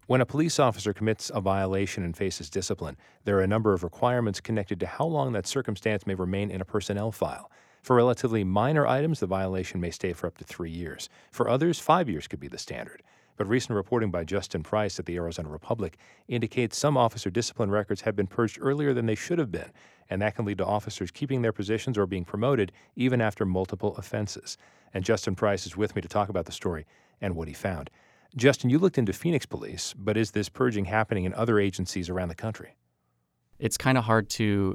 When a police officer commits a violation and faces discipline, there are a number of requirements connected to how long that circumstance may remain in a personnel file. For relatively minor items, the violation may stay for up to 3 years. For others, 5 years could be the standard. But recent reporting by Justin Price at the Arizona Republic indicates some officer discipline records have been purged earlier than they should have been, and that can lead to officers keeping their positions or being promoted even after multiple offenses. And Justin Price is with me to talk about the story and what he found. Justin, you looked into Phoenix Police, but is this purging happening in other agencies around the country? It's kind of hard to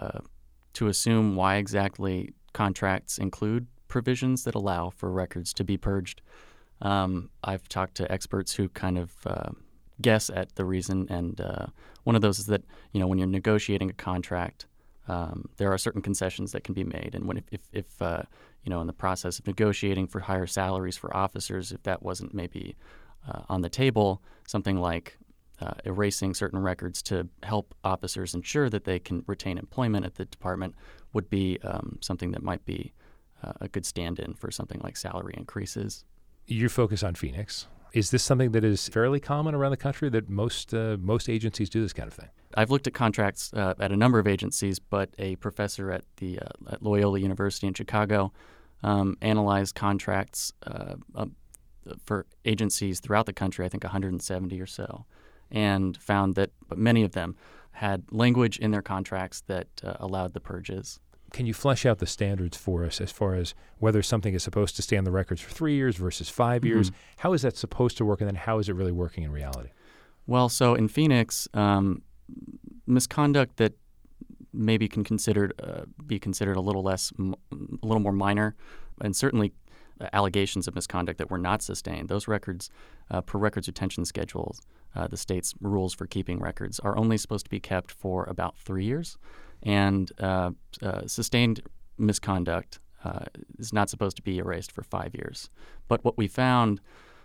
assume why exactly contracts include provisions that allow for records to be purged. I've talked to experts who kind of guess at the reason, and one of those is that when you're negotiating a contract, there are certain concessions that can be made, and if in the process of negotiating for higher salaries for officers, if that wasn't maybe on the table, something like erasing certain records to help officers ensure that they can retain employment at the department would be something that might be a good stand-in for something like salary increases. You focus on Phoenix. Is this something that is fairly common around the country, that most agencies do this kind of thing? I've looked at contracts at a number of agencies, but a professor at Loyola University in Chicago analyzed contracts for agencies throughout the country, I think 170 or so, and found that many of them had language in their contracts that allowed the purges. Can you flesh out the standards for us as far as whether something is supposed to stay on the records for 3 years versus 5 years? Mm-hmm. How is that supposed to work, and then how is it really working in reality? Well, so in Phoenix, misconduct that maybe can be considered a little more minor, and certainly allegations of misconduct that were not sustained. Those records, per records retention schedules, the state's rules for keeping records, are only supposed to be kept for about 3 years. And sustained misconduct is not supposed to be erased for 5 years. But what we found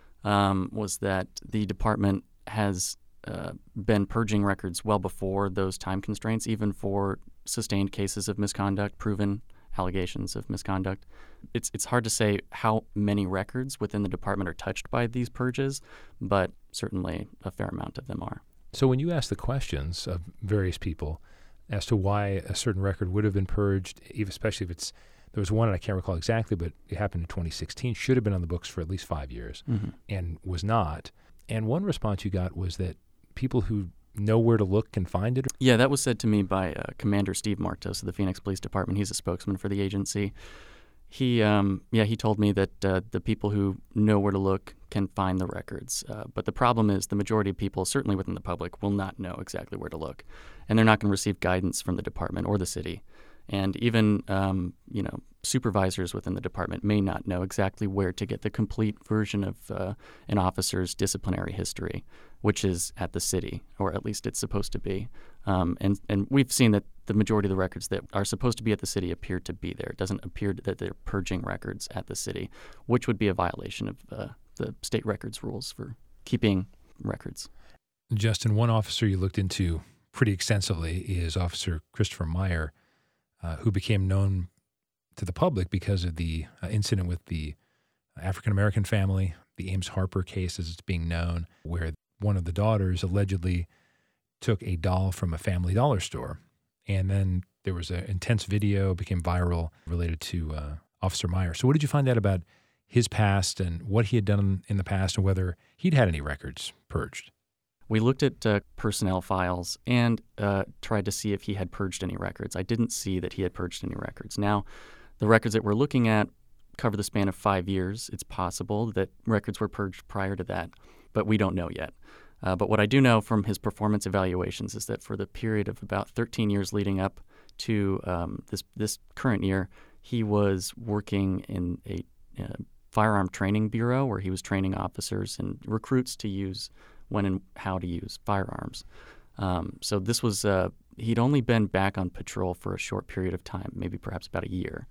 was that the department has been purging records well before those time constraints, even for sustained cases of misconduct, proven allegations of misconduct. It's hard to say how many records within the department are touched by these purges, but certainly a fair amount of them are. So when you ask the questions of various people as to why a certain record would have been purged, especially if there was one, and I can't recall exactly, but it happened in 2016, should have been on the books for at least 5 years, mm-hmm. and was not. And one response you got was that people who know where to look can find it? Yeah, that was said to me by Commander Steve Martos of the Phoenix Police Department. He's a spokesman for the agency. He told me that the people who know where to look can find the records. But the problem is the majority of people, certainly within the public, will not know exactly where to look. And they're not going to receive guidance from the department or the city. And even, supervisors within the department may not know exactly where to get the complete version of an officer's disciplinary history, which is at the city, or at least it's supposed to be. And we've seen that the majority of the records that are supposed to be at the city appear to be there. It doesn't appear that they're purging records at the city, which would be a violation of the state records rules for keeping records. Justin, one officer you looked into pretty extensively is Officer Christopher Meyer, who became known to the public because of the incident with the African-American family, the Ames Harper case as it's being known, where one of the daughters allegedly took a doll from a Family Dollar store. And then there was an intense video, became viral, related to Officer Meyer. So what did you find out about his past and what he had done in the past and whether he'd had any records purged? We looked at personnel files and tried to see if he had purged any records. I didn't see that he had purged any records. Now, the records that we're looking at cover the span of 5 years. It's possible that records were purged prior to that, but we don't know yet. But what I do know from his performance evaluations is that for the period of about 13 years leading up to this current year, he was working in a firearm training bureau where he was training officers and recruits to use when and how to use firearms. So this was he'd only been back on patrol for a short period of time, maybe perhaps about a year,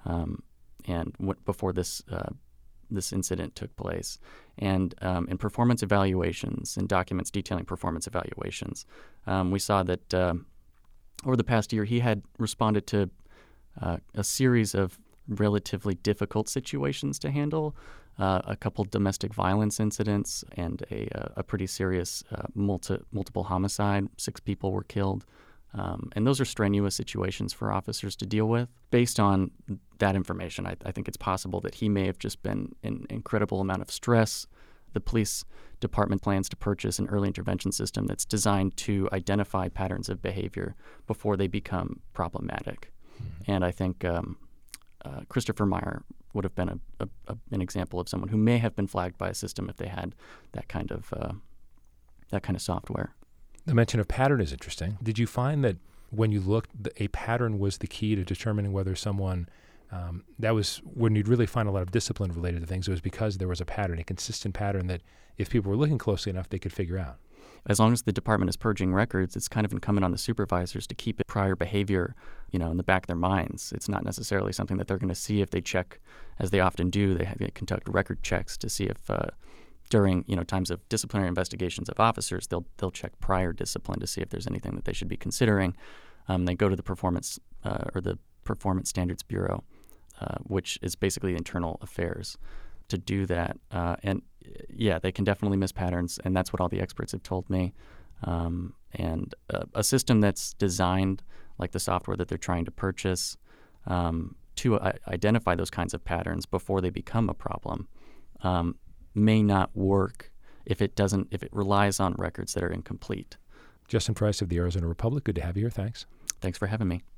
before this incident took place. And in performance evaluations and documents detailing performance evaluations, we saw that over the past year he had responded to a series of relatively difficult situations to handle, a couple domestic violence incidents, and a pretty serious multiple homicide. 6 people were killed. And those are strenuous situations for officers to deal with. Based on that information, I think it's possible that he may have just been in incredible amount of stress. The police department plans to purchase an early intervention system that's designed to identify patterns of behavior before they become problematic. And I think Christopher Meyer would have been an example of someone who may have been flagged by a system if they had that kind of software. The mention of pattern is interesting. Did you find that when you looked, a pattern was the key to determining whether someone, that was when you'd really find a lot of discipline related to things? It was because there was a pattern, a consistent pattern that if people were looking closely enough, they could figure out. As long as the department is purging records, it's kind of incumbent on the supervisors to keep prior behavior, in the back of their minds. It's not necessarily something that they're going to see if they check, as they often do. They conduct record checks to see if during times of disciplinary investigations of officers, they'll check prior discipline to see if there's anything that they should be considering. They go to the Performance Standards Bureau, which is basically internal affairs, to do that. And they can definitely miss patterns, and that's what all the experts have told me. And a system that's designed like the software that they're trying to purchase to identify those kinds of patterns before they become a problem may not work if it relies on records that are incomplete. Justin Price of the Arizona Republic, good to have you here. Thanks. Thanks for having me.